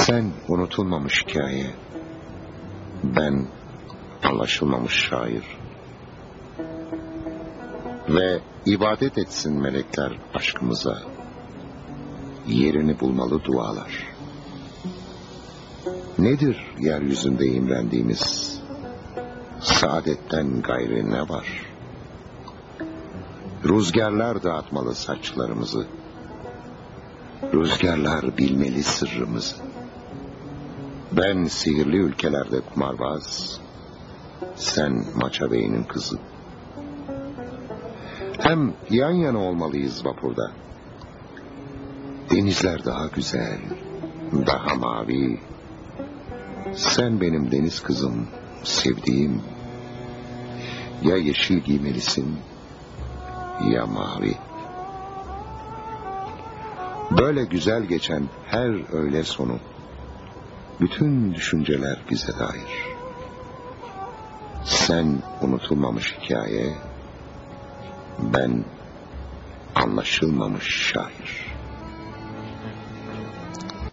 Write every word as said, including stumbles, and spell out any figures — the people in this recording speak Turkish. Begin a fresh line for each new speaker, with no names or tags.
Sen unutulmamış hikaye, ben anlaşılmamış şair. Ve ibadet etsin melekler aşkımıza, yerini bulmalı dualar. Nedir yeryüzünde imrendiğimiz, saadetten gayrı ne var? Rüzgarlar dağıtmalı saçlarımızı, rüzgarlar bilmeli sırrımızı. Ben sihirli ülkelerde kumarbaz, sen Maça Bey'inin kızı. Hem yan yana olmalıyız vapurda. Denizler daha güzel, daha mavi. Sen benim deniz kızım, sevdiğim. Ya yeşil giymelisin, ya mavi. Böyle güzel geçen her öğle sonu, bütün düşünceler bize dair. Sen unutulmamış hikaye, ben anlaşılmamış şair.